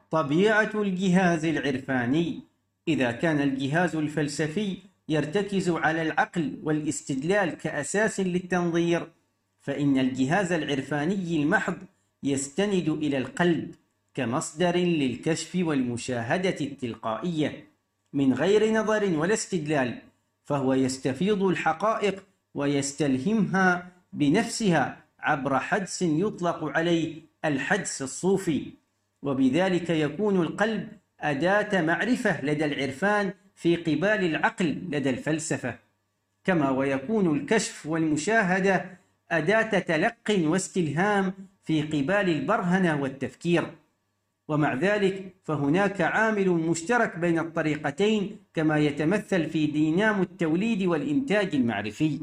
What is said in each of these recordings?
طبيعة الجهاز العرفاني. إذا كان الجهاز الفلسفي يرتكز على العقل والاستدلال كأساس للتنظير، فإن الجهاز العرفاني المحض يستند إلى القلب كمصدر للكشف والمشاهدة التلقائية من غير نظر ولا استدلال، فهو يستفيض الحقائق ويستلهمها بنفسها عبر حدس يطلق عليه الحدس الصوفي، وبذلك يكون القلب أداة معرفة لدى العرفان في قبال العقل لدى الفلسفة، كما ويكون الكشف والمشاهدة أداة تلق واستلهام في قبال البرهنة والتفكير. ومع ذلك فهناك عامل مشترك بين الطريقتين كما يتمثل في دينام التوليد والإنتاج المعرفي.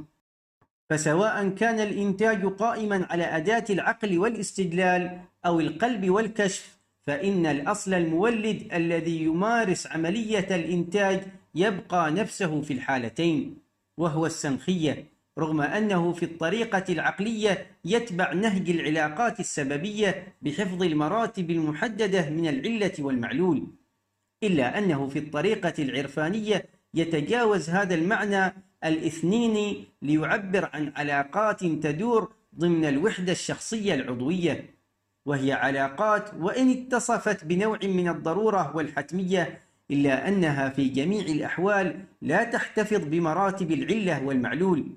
فسواء كان الإنتاج قائما على أداة العقل والاستدلال أو القلب والكشف، فإن الأصل المولد الذي يمارس عملية الإنتاج يبقى نفسه في الحالتين، وهو السمخية، رغم أنه في الطريقة العقلية يتبع نهج العلاقات السببية بحفظ المراتب المحددة من العلة والمعلول، إلا أنه في الطريقة العرفانية يتجاوز هذا المعنى الاثنين ليعبر عن علاقات تدور ضمن الوحدة الشخصية العضوية، وهي علاقات وإن اتصفت بنوع من الضرورة والحتمية، إلا أنها في جميع الأحوال لا تحتفظ بمراتب العلة والمعلول،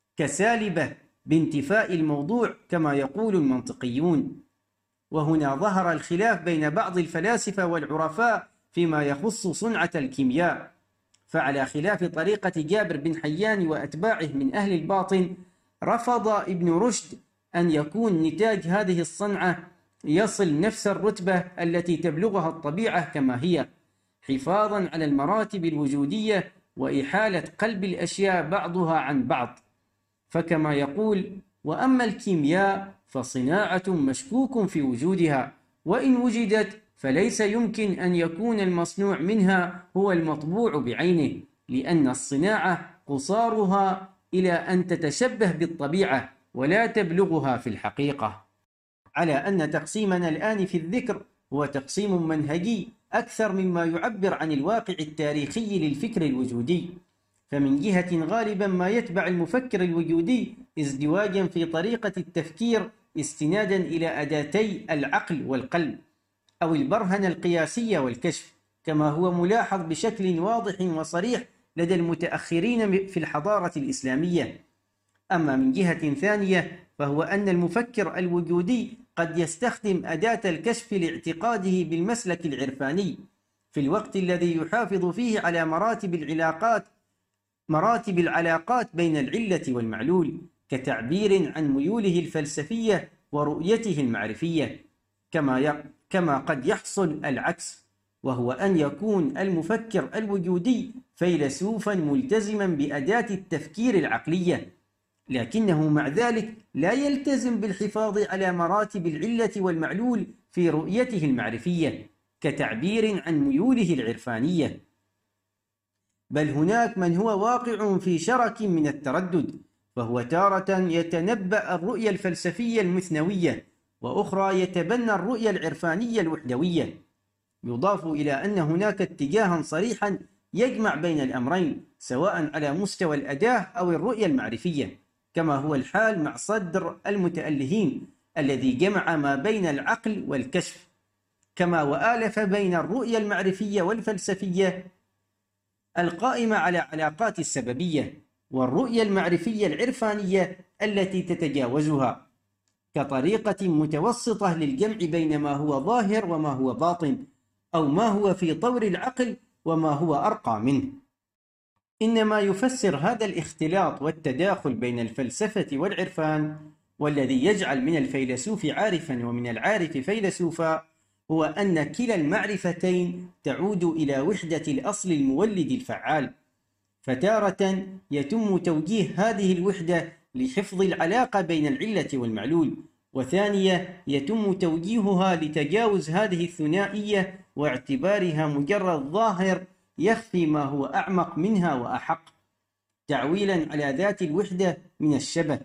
كسالبة بانتفاء الموضوع كما يقول المنطقيون. وهنا ظهر الخلاف بين بعض الفلاسفة والعرفاء فيما يخص صنعة الكيمياء، فعلى خلاف طريقة جابر بن حيان وأتباعه من أهل الباطن، رفض ابن رشد أن يكون نتاج هذه الصنعة يصل نفس الرتبة التي تبلغها الطبيعة كما هي، حفاظا على المراتب الوجودية وإحالة قلب الأشياء بعضها عن بعض. فكما يقول: وأما الكيمياء فصناعة مشكوك في وجودها، وإن وجدت فليس يمكن أن يكون المصنوع منها هو المطبوع بعينه، لأن الصناعة قصارها إلى أن تتشبه بالطبيعة ولا تبلغها في الحقيقة. على أن تقسيمنا الآن في الذكر هو تقسيم منهجي أكثر مما يعبر عن الواقع التاريخي للفكر الوجودي، فمن جهة غالبا ما يتبع المفكر الوجودي ازدواجا في طريقة التفكير استنادا إلى أداتي العقل والقلب، أو البرهنة القياسية والكشف، كما هو ملاحظ بشكل واضح وصريح لدى المتأخرين في الحضارة الإسلامية. أما من جهة ثانية فهو أن المفكر الوجودي قد يستخدم أداة الكشف لاعتقاده بالمسلك العرفاني في الوقت الذي يحافظ فيه على مراتب العلاقات بين العلة والمعلول، كتعبير عن ميوله الفلسفية ورؤيته المعرفية، كما قد يحصل العكس، وهو أن يكون المفكر الوجودي فيلسوفا ملتزما بأداة التفكير العقلية، لكنه مع ذلك لا يلتزم بالحفاظ على مراتب العلة والمعلول في رؤيته المعرفية كتعبير عن ميوله العرفانية، بل هناك من هو واقع في شرك من التردد، فهو تارة يتنبأ الرؤية الفلسفية المثنوية، وأخرى يتبنى الرؤية العرفانية الوحدوية. يضاف إلى أن هناك اتجاها صريحا يجمع بين الأمرين سواء على مستوى الأداة أو الرؤية المعرفية، كما هو الحال مع صدر المتألهين الذي جمع ما بين العقل والكشف، كما وآلف بين الرؤية المعرفية والفلسفية القائمة على علاقات السببية والرؤية المعرفية العرفانية التي تتجاوزها، كطريقة متوسطة للجمع بين ما هو ظاهر وما هو باطن، أو ما هو في طور العقل وما هو أرقى منه. إنما يفسر هذا الاختلاط والتداخل بين الفلسفة والعرفان، والذي يجعل من الفيلسوف عارفا ومن العارف فيلسوفا، هو أن كلا المعرفتين تعود إلى وحدة الأصل المولد الفعال، فتارة يتم توجيه هذه الوحدة لحفظ العلاقة بين العلة والمعلول، وثانية يتم توجيهها لتجاوز هذه الثنائية واعتبارها مجرد ظاهر يخفي ما هو أعمق منها وأحق، تعويلا على ذات الوحدة من الشبه،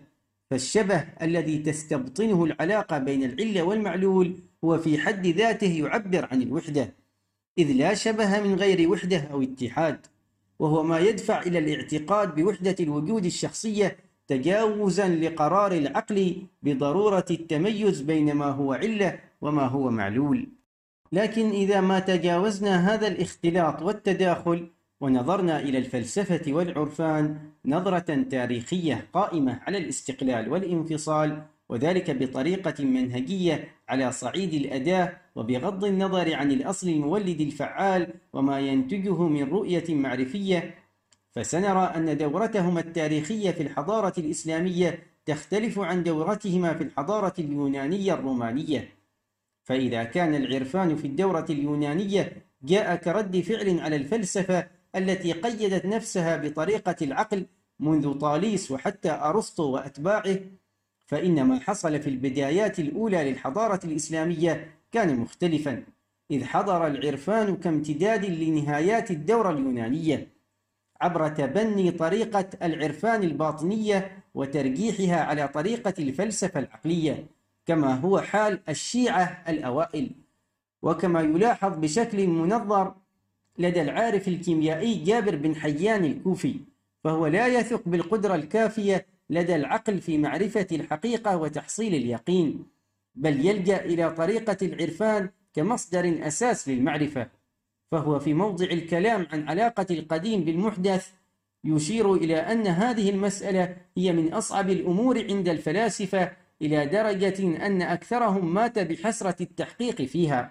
فالشبه الذي تستبطنه العلاقة بين العلة والمعلول هو في حد ذاته يعبر عن الوحدة، إذ لا شبه من غير وحدة أو اتحاد، وهو ما يدفع إلى الاعتقاد بوحدة الوجود الشخصية تجاوزا لقرار العقل بضرورة التميز بين ما هو علة وما هو معلول. لكن إذا ما تجاوزنا هذا الاختلاط والتداخل ونظرنا إلى الفلسفة والعرفان نظرة تاريخية قائمة على الاستقلال والانفصال، وذلك بطريقة منهجية على صعيد الأداة وبغض النظر عن الأصل المولد الفعال وما ينتجه من رؤية معرفية، فسنرى أن دورتهما التاريخية في الحضارة الإسلامية تختلف عن دورتهما في الحضارة اليونانية الرومانية. فإذا كان العرفان في الدورة اليونانية جاء كرد فعل على الفلسفة التي قيدت نفسها بطريقة العقل منذ طاليس وحتى أرسطو وأتباعه، فإن ما حصل في البدايات الأولى للحضارة الإسلامية كان مختلفا، إذ حضر العرفان كامتداد لنهايات الدورة اليونانية عبر تبني طريقة العرفان الباطنية وترجيحها على طريقة الفلسفة العقلية، كما هو حال الشيعة الأوائل، وكما يلاحظ بشكل منظر لدى العارف الكيميائي جابر بن حيان الكوفي، فهو لا يثق بالقدرة الكافية لدى العقل في معرفة الحقيقة وتحصيل اليقين، بل يلجأ إلى طريقة العرفان كمصدر أساس للمعرفة. فهو في موضع الكلام عن علاقة القديم بالمحدث يشير إلى أن هذه المسألة هي من أصعب الأمور عند الفلاسفة، إلى درجة أن أكثرهم مات بحسرة التحقيق فيها،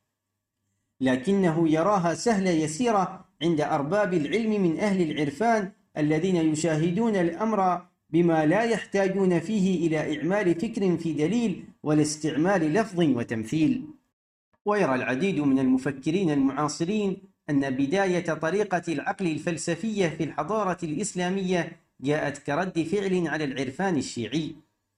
لكنه يراها سهلة يسيرة عند أرباب العلم من أهل العرفان الذين يشاهدون الأمر بما لا يحتاجون فيه إلى إعمال فكر في دليل ولا استعمال لفظ وتمثيل. ويرى العديد من المفكرين المعاصرين أن بداية طريقة العقل الفلسفية في الحضارة الإسلامية جاءت كرد فعل على العرفان الشيعي،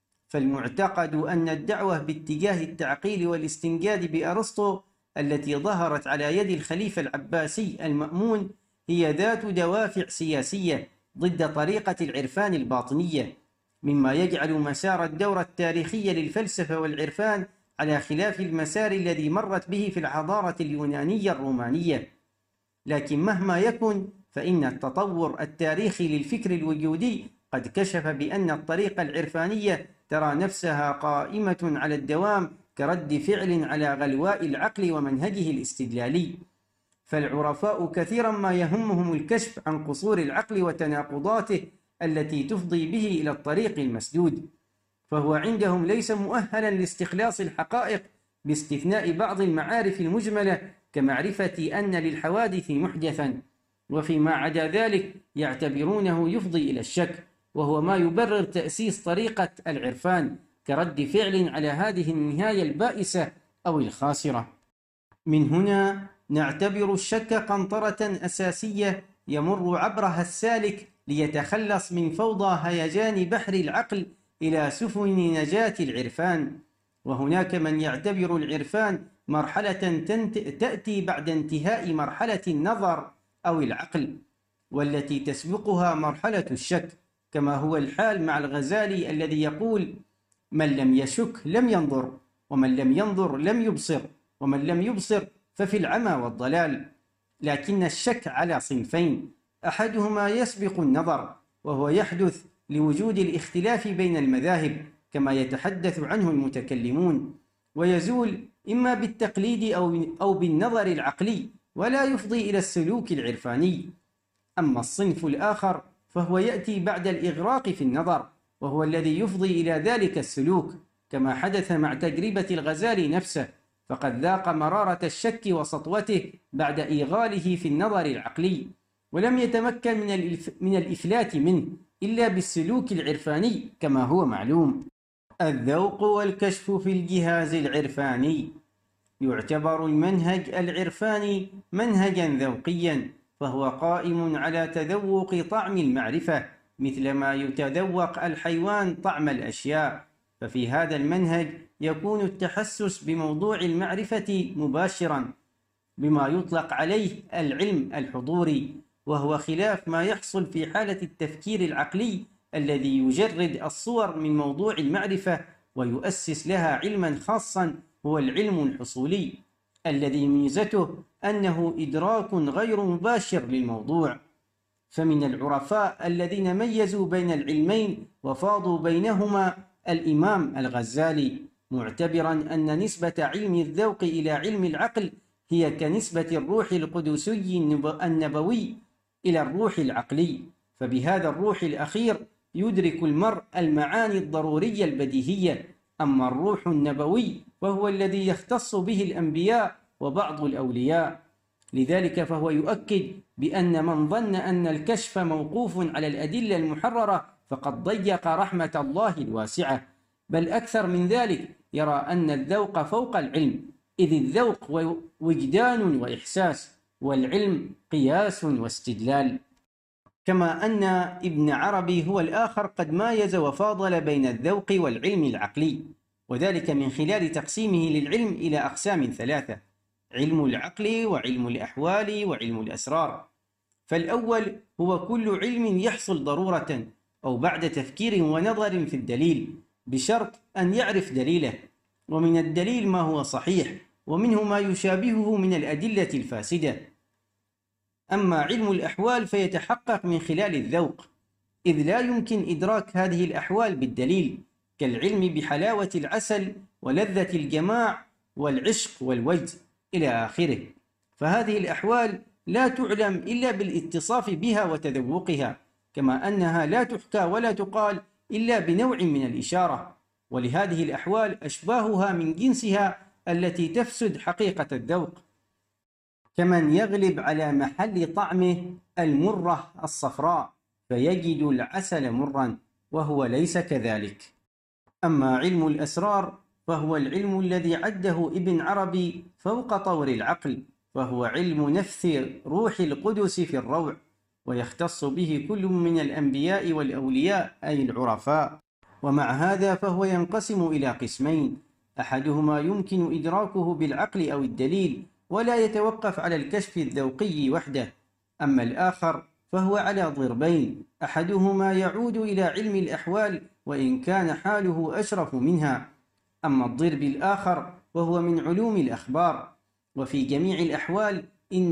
فالمعتقد أن الدعوة باتجاه التعقيل والاستنجاد بأرسطو التي ظهرت على يد الخليفة العباسي المأمون هي ذات دوافع سياسية ضد طريقة العرفان الباطنية، مما يجعل مسار الدورة التاريخية للفلسفة والعرفان على خلاف المسار الذي مرت به في الحضارة اليونانية الرومانية. لكن مهما يكن فإن التطور التاريخي للفكر الوجودي قد كشف بأن الطريقة العرفانية ترى نفسها قائمة على الدوام كرد فعل على غلواء العقل ومنهجه الاستدلالي، فالعرفاء كثيرا ما يهمهم الكشف عن قصور العقل وتناقضاته التي تفضي به إلى الطريق المسدود، فهو عندهم ليس مؤهلا لاستخلاص الحقائق باستثناء بعض المعارف المجملة كمعرفة أن للحوادث محدثا، وفيما عدا ذلك يعتبرونه يفضي إلى الشك، وهو ما يبرر تأسيس طريقة العرفان كرد فعل على هذه النهاية البائسة أو الخاسرة. من هنا نعتبر الشك قنطرة أساسية يمر عبرها السالك ليتخلص من فوضى هيجان بحر العقل إلى سفن نجاة العرفان. وهناك من يعتبر العرفان مرحلة تأتي بعد انتهاء مرحلة النظر أو العقل، والتي تسبقها مرحلة الشك، كما هو الحال مع الغزالي الذي يقول: من لم يشك لم ينظر، ومن لم ينظر لم يبصر، ومن لم يبصر ففي العمى والضلال. لكن الشك على صنفين: أحدهما يسبق النظر، وهو يحدث لوجود الاختلاف بين المذاهب كما يتحدث عنه المتكلمون، ويزول إما بالتقليد أو بالنظر العقلي، ولا يفضي إلى السلوك العرفاني. أما الصنف الآخر فهو يأتي بعد الإغراق في النظر، وهو الذي يفضي إلى ذلك السلوك، كما حدث مع تجربة الغزالي نفسه، فقد ذاق مرارة الشك وسطوته بعد إيغاله في النظر العقلي، ولم يتمكن من الإفلات منه إلا بالسلوك العرفاني كما هو معلوم. الذوق والكشف في الجهاز العرفاني. يعتبر المنهج العرفاني منهجا ذوقيا، فهو قائم على تذوق طعم المعرفة مثلما يتذوق الحيوان طعم الأشياء، ففي هذا المنهج يكون التحسس بموضوع المعرفة مباشرا بما يطلق عليه العلم الحضوري، وهو خلاف ما يحصل في حالة التفكير العقلي الذي يجرد الصور من موضوع المعرفة ويؤسس لها علما خاصا هو العلم الحصولي، الذي ميزته أنه إدراك غير مباشر للموضوع. فمن العرفاء الذين ميزوا بين العلمين وفاضوا بينهما الإمام الغزالي، معتبرا أن نسبة علم الذوق إلى علم العقل هي كنسبة الروح القدسي النبوي إلى الروح العقلي، فبهذا الروح الأخير يدرك المرء المعاني الضرورية البديهية، أما الروح النبوي فهو الذي يختص به الأنبياء وبعض الأولياء. لذلك فهو يؤكد بأن من ظن أن الكشف موقوف على الأدلة المحررة فقد ضيق رحمة الله الواسعة، بل أكثر من ذلك يرى أن الذوق فوق العلم، إذ الذوق وجدان وإحساس، والعلم قياس واستدلال. كما أن ابن عربي هو الآخر قد مايز وفاضل بين الذوق والعلم العقلي، وذلك من خلال تقسيمه للعلم إلى أقسام ثلاثة: علم العقل وعلم الأحوال وعلم الأسرار. فالأول هو كل علم يحصل ضرورة أو بعد تفكير ونظر في الدليل، بشرط أن يعرف دليله، ومن الدليل ما هو صحيح، ومنه ما يشابهه من الأدلة الفاسدة. أما علم الأحوال فيتحقق من خلال الذوق، إذ لا يمكن إدراك هذه الأحوال بالدليل، كالعلم بحلاوة العسل ولذة الجماع والعشق والوجد إلى آخره. فهذه الأحوال لا تعلم إلا بالاتصاف بها وتذوقها، كما أنها لا تحكى ولا تقال إلا بنوع من الإشارة، ولهذه الأحوال أشباهها من جنسها التي تفسد حقيقة الذوق، كمن يغلب على محل طعمه المرة الصفراء فيجد العسل مرا، وهو ليس كذلك. أما علم الأسرار فهو العلم الذي عده ابن عربي فوق طور العقل، فهو علم نفث روح القدس في الروع، ويختص به كل من الأنبياء والأولياء أي العرفاء. ومع هذا فهو ينقسم إلى قسمين: أحدهما يمكن إدراكه بالعقل أو الدليل ولا يتوقف على الكشف الذوقي وحده، أما الآخر فهو على ضربين: أحدهما يعود إلى علم الأحوال وإن كان حاله أشرف منها، أما الضرب الآخر وهو من علوم الأخبار. وفي جميع الأحوال إن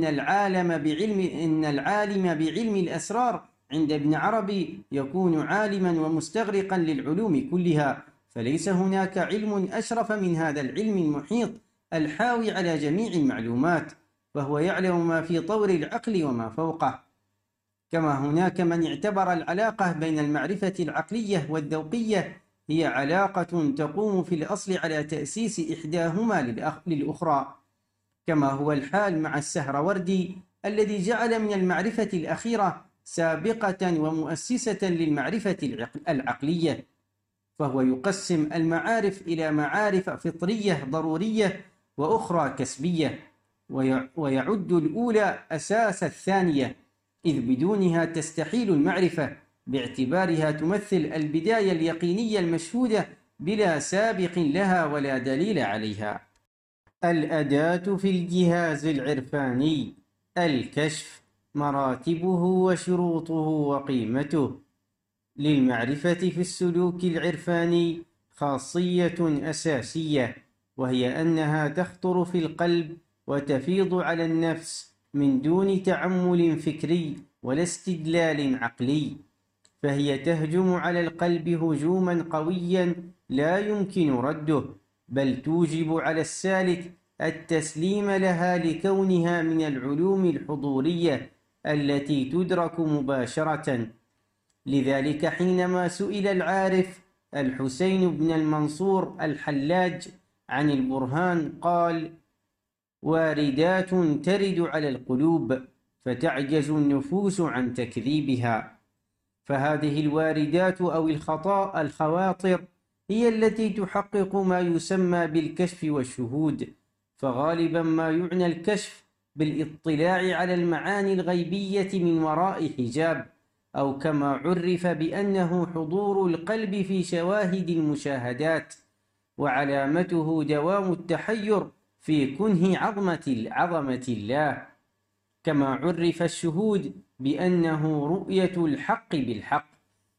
العالم بعلم الأسرار عند ابن عربي يكون عالما ومستغرقا للعلوم كلها، فليس هناك علم أشرف من هذا العلم المحيط الحاوي على جميع المعلومات، فهو يعلم ما في طور العقل وما فوقه. كما هناك من اعتبر العلاقة بين المعرفة العقلية والذوقية هي علاقة تقوم في الأصل على تأسيس إحداهما للأخرى، كما هو الحال مع السهروردي الذي جعل من المعرفة الأخيرة سابقة ومؤسسة للمعرفة العقلية، فهو يقسم المعارف إلى معارف فطرية ضرورية وأخرى كسبية، ويعد الأولى أساس الثانية، إذ بدونها تستحيل المعرفة، باعتبارها تمثل البداية اليقينية المشهودة بلا سابق لها ولا دليل عليها. الأداة في الجهاز العرفاني: الكشف، مراتبه وشروطه وقيمته. للمعرفة في السلوك العرفاني خاصية أساسية، وهي أنها تخطر في القلب وتفيض على النفس من دون تعمل فكري ولا استدلال عقلي، فهي تهجم على القلب هجوما قويا لا يمكن رده، بل توجب على السالك التسليم لها لكونها من العلوم الحضورية التي تدرك مباشرة. لذلك حينما سئل العارف الحسين بن المنصور الحلاج عن البرهان قال: واردات ترد على القلوب فتعجز النفوس عن تكذيبها. فهذه الواردات أو الخواطر هي التي تحقق ما يسمى بالكشف والشهود، فغالبا ما يعنى الكشف بالاطلاع على المعاني الغيبية من وراء حجاب، أو كما عرف بأنه حضور القلب في شواهد المشاهدات، وعلامته دوام التحير في كنه عظمة الله. كما عرف الشهود بأنه رؤية الحق بالحق،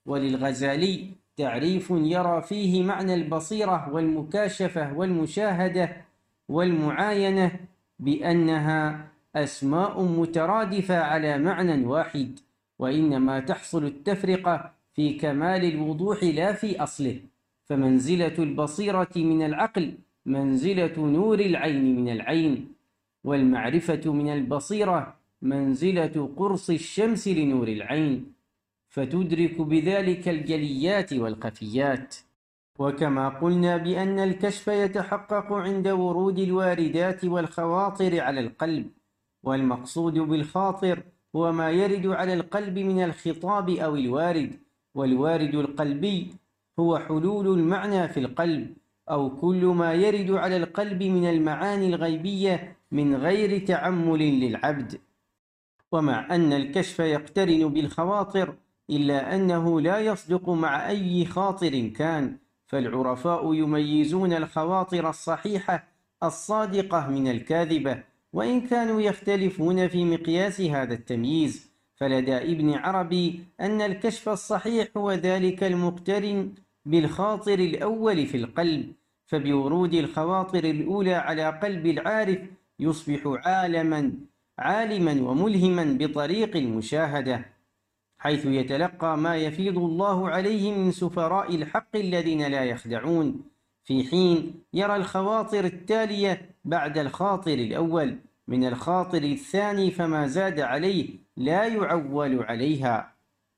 وللغزالي تعريف يرى فيه معنى البصيرة والمكاشفة والمشاهدة والمعاينة بأنها أسماء مترادفة على معنى واحد، وإنما تحصل التفرقة في كمال الوضوح لا في أصله. فمنزلة البصيرة من العقل منزلة نور العين من العين، والمعرفة من البصيرة منزلة قرص الشمس لنور العين، فتدرك بذلك الجليات والخفيات. وكما قلنا بأن الكشف يتحقق عند ورود الواردات والخواطر على القلب، والمقصود بالخاطر هو ما يرد على القلب من الخطاب أو الوارد، والوارد القلبي هو حلول المعنى في القلب أو كل ما يرد على القلب من المعاني الغيبية من غير تأمل للعبد. ومع أن الكشف يقترن بالخواطر إلا أنه لا يصدق مع أي خاطر كان، فالعرفاء يميزون الخواطر الصحيحة الصادقة من الكاذبة، وإن كانوا يختلفون في مقياس هذا التمييز. فلدى ابن عربي أن الكشف الصحيح هو ذلك المقترن بالخاطر الأول في القلب، فبورود الخواطر الأولى على قلب العارف يصبح عالما وملهما بطريق المشاهدة، حيث يتلقى ما يفيض الله عليه من سفراء الحق الذين لا يخدعون، في حين يرى الخواطر التالية بعد الخاطر الأول من الخاطر الثاني، فما زاد عليه لا يعول عليها.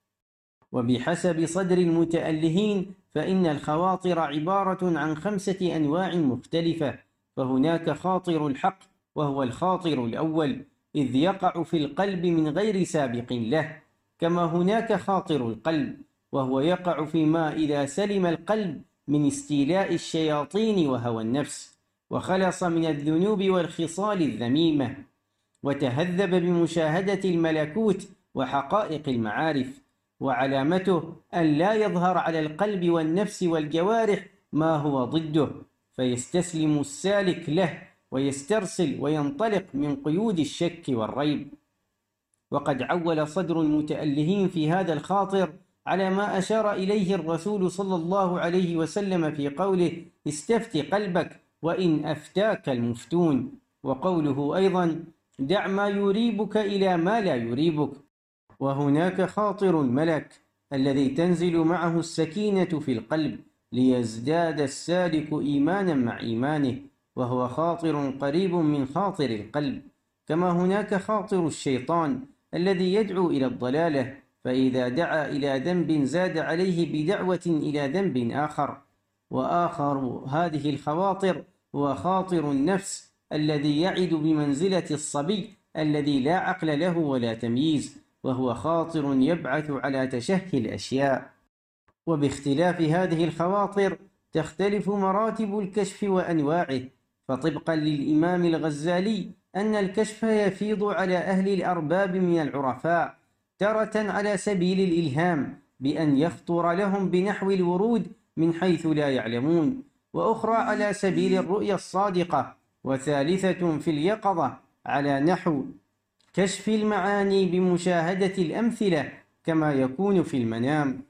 وبحسب صدر المتألهين فإن الخواطر عبارة عن 5 أنواع مختلفة. فهناك خاطر الحق وهو الخاطر الأول، إذ يقع في القلب من غير سابق له، كما هناك خاطر القلب وهو يقع فيما إذا سلم القلب من استيلاء الشياطين وهوى النفس، وخلص من الذنوب والخصال الذميمة، وتهذب بمشاهدة الملكوت وحقائق المعارف. وعلامته أن لا يظهر على القلب والنفس والجوارح ما هو ضده، فيستسلم السالك له ويسترسل وينطلق من قيود الشك والريب. وقد عول صدر المتألهين في هذا الخاطر على ما أشار إليه الرسول صلى الله عليه وسلم في قوله: استفت قلبك وإن أفتاك المفتون، وقوله أيضا: دع ما يريبك إلى ما لا يريبك. وهناك خاطر الملك الذي تنزل معه السكينة في القلب ليزداد السالك إيمانا مع إيمانه، وهو خاطر قريب من خاطر القلب. كما هناك خاطر الشيطان الذي يدعو إلى الضلالة، فإذا دعا إلى ذنب زاد عليه بدعوة إلى ذنب آخر. وآخر هذه الخواطر هو خاطر النفس الذي يعد بمنزلة الصبي الذي لا عقل له ولا تمييز، وهو خاطر يبعث على تشهي الأشياء. وباختلاف هذه الخواطر تختلف مراتب الكشف وأنواعه. فطبقا للإمام الغزالي أن الكشف يفيض على أهل الأرباب من العرفاء تارة على سبيل الإلهام بأن يخطر لهم بنحو الورود من حيث لا يعلمون، وأخرى على سبيل الرؤيا الصادقة، وثالثة في اليقظة على نحو كشف المعاني بمشاهدة الأمثلة كما يكون في المنام.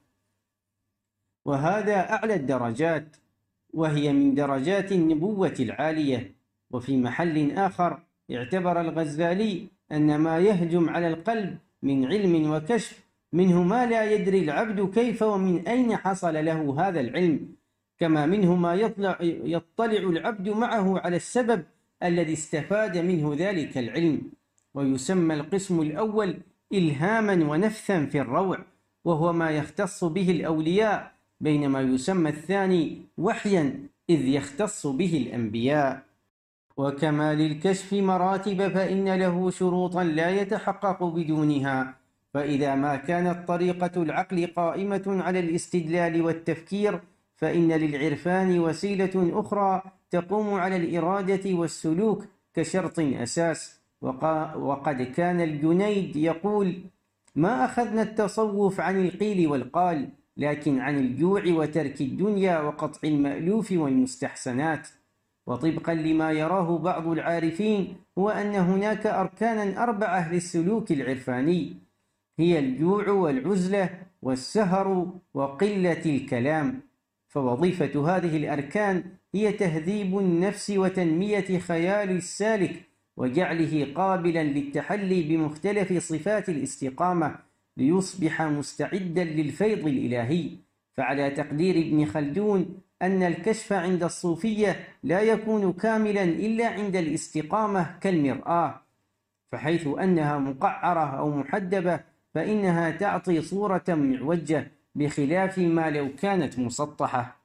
وهذا أعلى الدرجات، وهي من درجات النبوة العالية. وفي محل آخر اعتبر الغزالي أن ما يهجم على القلب من علم وكشف منه ما لا يدري العبد كيف ومن أين حصل له هذا العلم، كما منه ما يطلع العبد معه على السبب الذي استفاد منه ذلك العلم. ويسمى القسم الأول إلهاما ونفثا في الروع، وهو ما يختص به الأولياء، بينما يسمى الثاني وحيا إذ يختص به الأنبياء. وكما للكشف مراتب فإن له شروطا لا يتحقق بدونها. فإذا ما كانت طريقة العقل قائمة على الاستدلال والتفكير، فإن للعرفان وسيلة أخرى تقوم على الإرادة والسلوك كشرط أساس. وقد كان الجنيد يقول: ما أخذنا التصوف عن القيل والقال، لكن عن الجوع وترك الدنيا وقطع المألوف والمستحسنات. وطبقا لما يراه بعض العارفين هو أن هناك أركانا 4 للسلوك العرفاني، هي الجوع والعزلة والسهر وقلة الكلام. فوظيفة هذه الأركان هي تهذيب النفس وتنمية خيال السالك وجعله قابلا للتحلي بمختلف صفات الاستقامة ليصبح مستعدا للفيض الإلهي. فعلى تقدير ابن خلدون أن الكشف عند الصوفية لا يكون كاملا إلا عند الاستقامة كالمرآة، فحيث أنها مقعرة أو محدبة فإنها تعطي صورة معوجة بخلاف ما لو كانت مسطحة.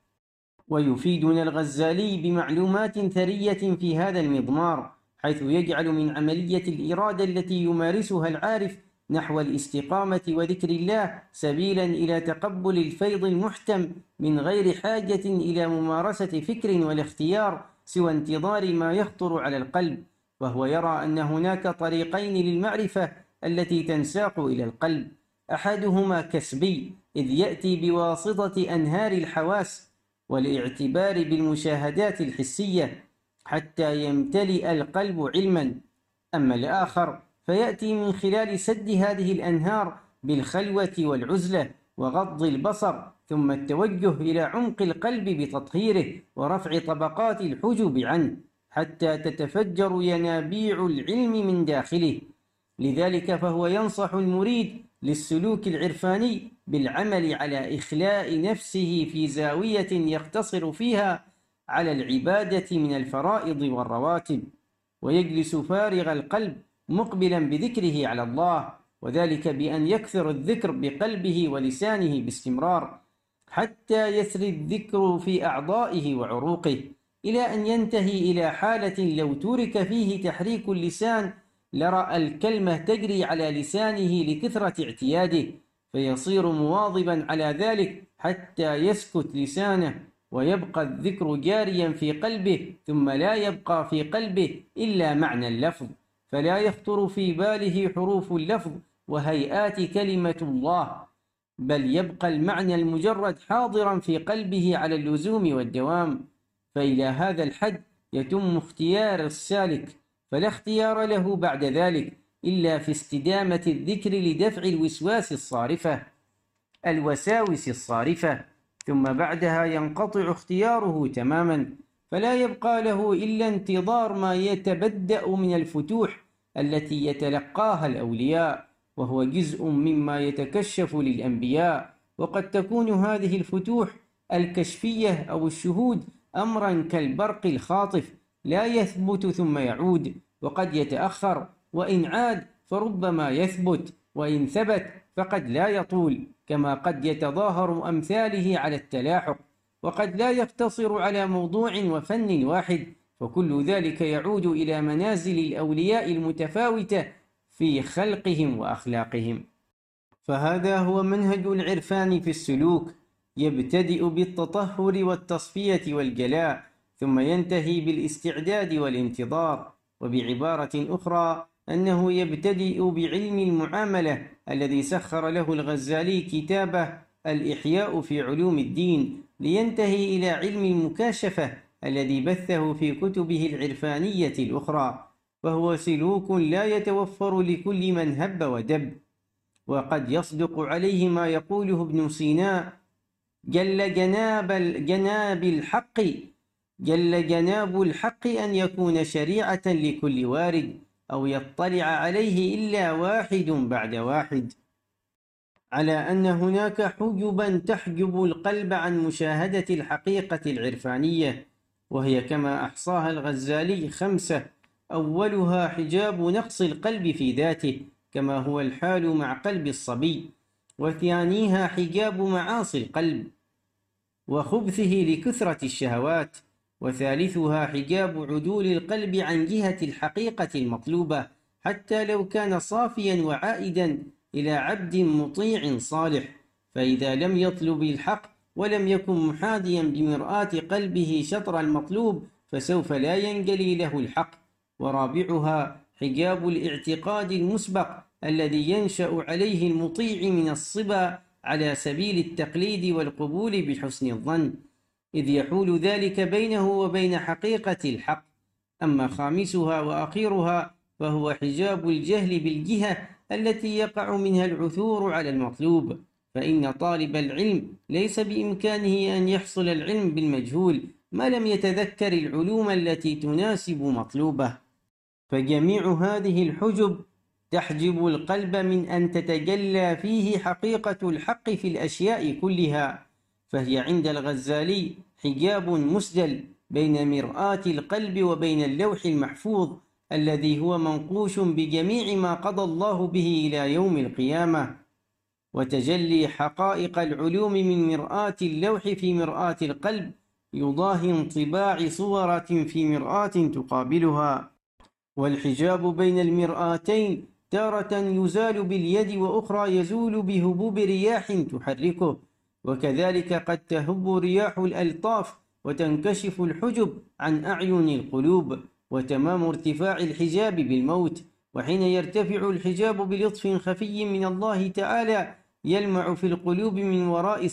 ويفيدنا الغزالي بمعلومات ثرية في هذا المضمار، حيث يجعل من عملية الإرادة التي يمارسها العارف نحو الاستقامة وذكر الله سبيلا إلى تقبل الفيض المحتم من غير حاجة إلى ممارسة فكر ولا اختيار سوى انتظار ما يخطر على القلب. وهو يرى أن هناك طريقين للمعرفة التي تنساق إلى القلب، أحدهما كسبي إذ يأتي بواسطة أنهار الحواس والاعتبار بالمشاهدات الحسية حتى يمتلئ القلب علما، أما الآخر فيأتي من خلال سد هذه الأنهار بالخلوة والعزلة وغض البصر، ثم التوجه إلى عمق القلب بتطهيره ورفع طبقات الحجب عنه حتى تتفجر ينابيع العلم من داخله. لذلك فهو ينصح المريد للسلوك العرفاني بالعمل على إخلاء نفسه في زاوية يقتصر فيها على العبادة من الفرائض والرواتب، ويجلس فارغ القلب مقبلا بذكره على الله، وذلك بأن يكثر الذكر بقلبه ولسانه باستمرار حتى يسري الذكر في أعضائه وعروقه إلى أن ينتهي إلى حالة لو ترك فيه تحريك اللسان لرأى الكلمة تجري على لسانه لكثرة اعتياده، فيصير مواظبا على ذلك حتى يسكت لسانه ويبقى الذكر جاريا في قلبه، ثم لا يبقى في قلبه إلا معنى اللفظ، فلا يخطر في باله حروف اللفظ وهيئات كلمة الله، بل يبقى المعنى المجرد حاضرا في قلبه على اللزوم والدوام. فإلى هذا الحد يتم اختيار السالك، فلا اختيار له بعد ذلك إلا في استدامة الذكر لدفع الوساوس الصارفة، ثم بعدها ينقطع اختياره تماما، فلا يبقى له إلا انتظار ما يتبدأ من الفتوح التي يتلقاها الأولياء، وهو جزء مما يتكشف للأنبياء. وقد تكون هذه الفتوح الكشفية أو الشهود أمرا كالبرق الخاطف لا يثبت ثم يعود، وقد يتأخر، وإن عاد فربما يثبت، وإن ثبت فقد لا يطول، كما قد يتظاهر أمثاله على التلاحق، وقد لا يقتصر على موضوع وفن واحد، فكل ذلك يعود إلى منازل الأولياء المتفاوتة في خلقهم وأخلاقهم. فهذا هو منهج العرفان في السلوك، يبتدئ بالتطهر والتصفية والجلاء، ثم ينتهي بالاستعداد والانتظار. وبعبارة أخرى أنه يبتدئ بعلم المعاملة الذي سخر له الغزالي كتابه الإحياء في علوم الدين، لينتهي إلى علم المكاشفة الذي بثه في كتبه العرفانية الأخرى، وهو سلوك لا يتوفر لكل من هب ودب. وقد يصدق عليه ما يقوله ابن سينا: جل جناب الحق أن يكون شريعة لكل وارد، أو يطلع عليه إلا واحد بعد واحد، على أن هناك حجبا تحجب القلب عن مشاهدة الحقيقة العرفانية، وهي كما أحصاها الغزالي 5: أولها حجاب نقص القلب في ذاته كما هو الحال مع قلب الصبي، وثانيها حجاب معاصي القلب وخبثه لكثرة الشهوات، وثالثها حجاب عدول القلب عن جهة الحقيقة المطلوبة حتى لو كان صافيا وعائدا إلى عبد مطيع صالح، فإذا لم يطلب الحق ولم يكن محاذيا بمرآة قلبه شطر المطلوب فسوف لا ينجلي له الحق. ورابعها حجاب الاعتقاد المسبق الذي ينشأ عليه المطيع من الصبا على سبيل التقليد والقبول بحسن الظن، إذ يحول ذلك بينه وبين حقيقة الحق. أما خامسها وأخيرها فهو حجاب الجهل بالجهة التي يقع منها العثور على المطلوب، فإن طالب العلم ليس بإمكانه أن يحصل العلم بالمجهول ما لم يتذكر العلوم التي تناسب مطلوبه. فجميع هذه الحجب تحجب القلب من أن تتجلى فيه حقيقة الحق في الأشياء كلها، فهي عند الغزالي حجاب مسدل بين مرآة القلب وبين اللوح المحفوظ الذي هو منقوش بجميع ما قضى الله به إلى يوم القيامة. وتجلي حقائق العلوم من مرآة اللوح في مرآة القلب يضاهي انطباع صورة في مرآة تقابلها. والحجاب بين المرآتين تارة يزال باليد وأخرى يزول بهبوب رياح تحركه، وكذلك قد تهب رياح الألطاف وتنكشف الحجب عن أعين القلوب. وتمام ارتفاع الحجاب بالموت، وحين يرتفع الحجاب بلطف خفي من الله تعالى يلمع في القلوب من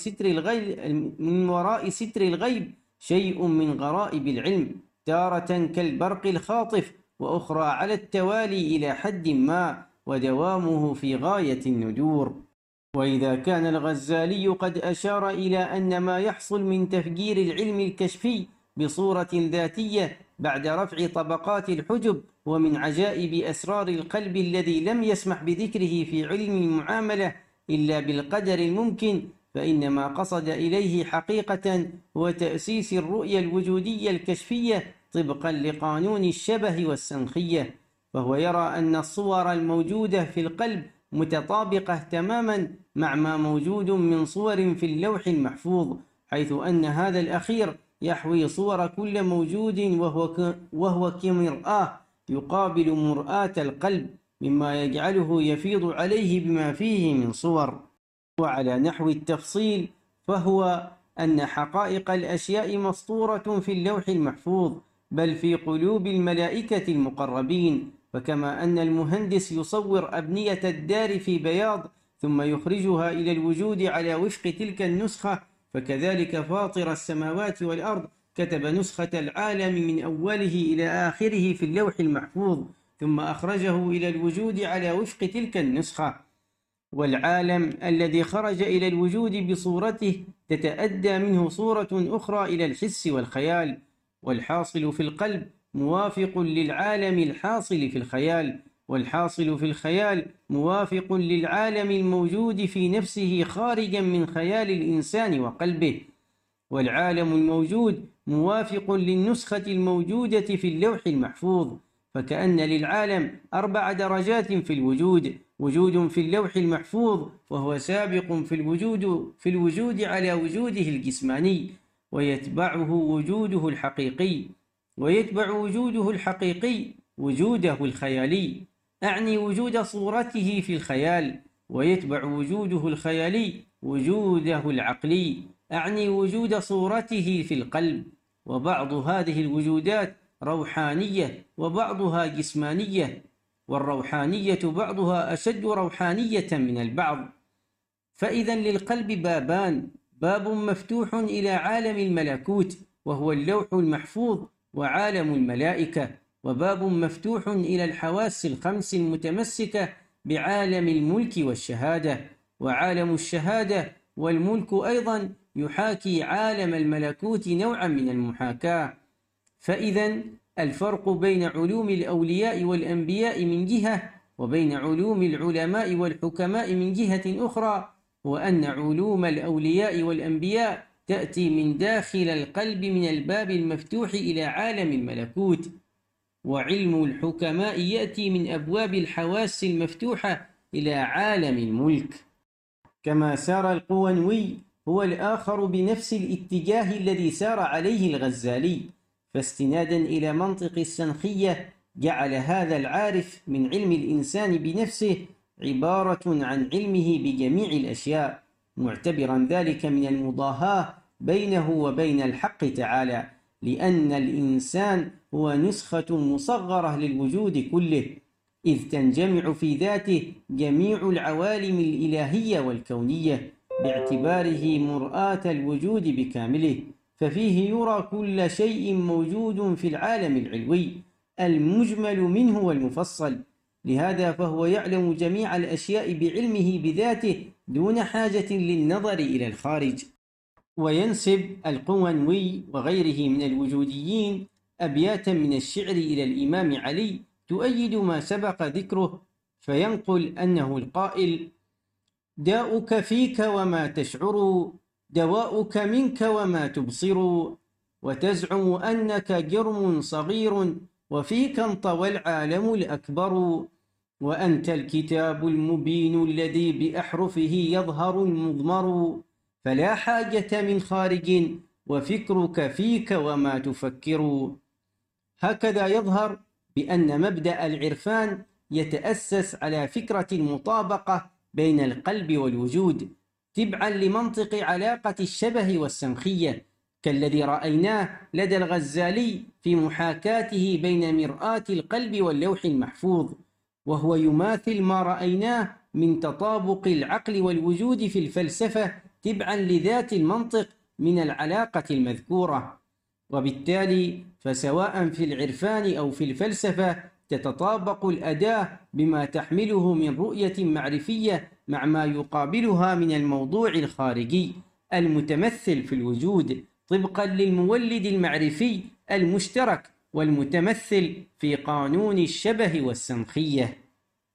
وراء ستر الغيب شيء من غرائب العلم، تارة كالبرق الخاطف، وأخرى على التوالي إلى حد ما، ودوامه في غاية الندور. وإذا كان الغزالي قد أشار إلى أن ما يحصل من تفجير العلم الكشفي بصورة ذاتية بعد رفع طبقات الحجب ومن عجائب أسرار القلب الذي لم يسمح بذكره في علم المعاملة إلا بالقدر الممكن، فإنما قصد إليه حقيقة هو تأسيس الرؤية الوجودية الكشفية طبقا لقانون الشبه والسنخية. فهو يرى أن الصور الموجودة في القلب متطابقة تماما مع ما موجود من صور في اللوح المحفوظ، حيث أن هذا الأخير يحوي صور كل موجود وهو كمرآة يقابل مرآة القلب، مما يجعله يفيض عليه بما فيه من صور. وعلى نحو التفصيل فهو أن حقائق الأشياء مسطورة في اللوح المحفوظ، بل في قلوب الملائكة المقربين. فكما أن المهندس يصور أبنية الدار في بياض ثم يخرجها إلى الوجود على وفق تلك النسخة، فكذلك فاطر السماوات والأرض كتب نسخة العالم من أوله إلى آخره في اللوح المحفوظ ثم أخرجه إلى الوجود على وفق تلك النسخة. والعالم الذي خرج إلى الوجود بصورته تتأدى منه صورة أخرى إلى الحس والخيال، والحاصل في القلب موافق للعالم الحاصل في الخيال، والحاصل في الخيال موافق للعالم الموجود في نفسه خارجا من خيال الإنسان وقلبه، والعالم الموجود موافق للنسخة الموجودة في اللوح المحفوظ. فكأن للعالم 4 درجات في الوجود: وجود في اللوح المحفوظ وهو سابق في الوجود على وجوده الجسماني، ويتبع وجوده الحقيقي وجوده الخيالي، أعني وجود صورته في الخيال، ويتبع وجوده الخيالي وجوده العقلي، أعني وجود صورته في القلب. وبعض هذه الوجودات روحانية وبعضها جسمانية، والروحانية بعضها أشد روحانية من البعض. فإذا للقلب بابان: باب مفتوح إلى عالم الملكوت وهو اللوح المحفوظ وعالم الملائكة، وباب مفتوح إلى الحواس الخمس المتمسكة بعالم الملك والشهادة، وعالم الشهادة والملك أيضا يحاكي عالم الملكوت نوعا من المحاكاة. فإذا الفرق بين علوم الأولياء والأنبياء من جهة وبين علوم العلماء والحكماء من جهة أخرى هو أن علوم الأولياء والأنبياء تأتي من داخل القلب من الباب المفتوح إلى عالم الملكوت، وعلم الحكماء يأتي من أبواب الحواس المفتوحة إلى عالم الملك. كما سار القوانوي هو الآخر بنفس الاتجاه الذي سار عليه الغزالي، فاستنادا إلى منطق السنخية جعل هذا العارف من علم الإنسان بنفسه عبارة عن علمه بجميع الأشياء، معتبرا ذلك من المضاهاة بينه وبين الحق تعالى، لأن الإنسان هو نسخة مصغرة للوجود كله، إذ تنجمع في ذاته جميع العوالم الإلهية والكونية باعتباره مرآة الوجود بكامله، ففيه يرى كل شيء موجود في العالم العلوي المجمل منه والمفصل، لهذا فهو يعلم جميع الأشياء بعلمه بذاته دون حاجة للنظر إلى الخارج. وينسب القونوي وغيره من الوجوديين أبياتا من الشعر إلى الإمام علي تؤيد ما سبق ذكره، فينقل أنه القائل: داؤك فيك وما تشعر، دواؤك منك وما تبصر، وتزعم أنك جرم صغير وفيك انطوى العالم الأكبر، وأنت الكتاب المبين الذي بأحرفه يظهر المضمر، فلا حاجة من خارج وفكرك فيك وما تفكر. هكذا يظهر بأن مبدأ العرفان يتأسس على فكرة المطابقة بين القلب والوجود، تبعا لمنطق علاقة الشبه والسمخية، كالذي رأيناه لدى الغزالي في محاكاته بين مرآة القلب واللوح المحفوظ، وهو يماثل ما رأيناه من تطابق العقل والوجود في الفلسفة تبعا لذات المنطق من العلاقة المذكورة. وبالتالي فسواء في العرفان أو في الفلسفة تتطابق الأداة بما تحمله من رؤية معرفية مع ما يقابلها من الموضوع الخارجي المتمثل في الوجود، طبقا للمولد المعرفي المشترك والمتمثل في قانون الشبه والسمخية.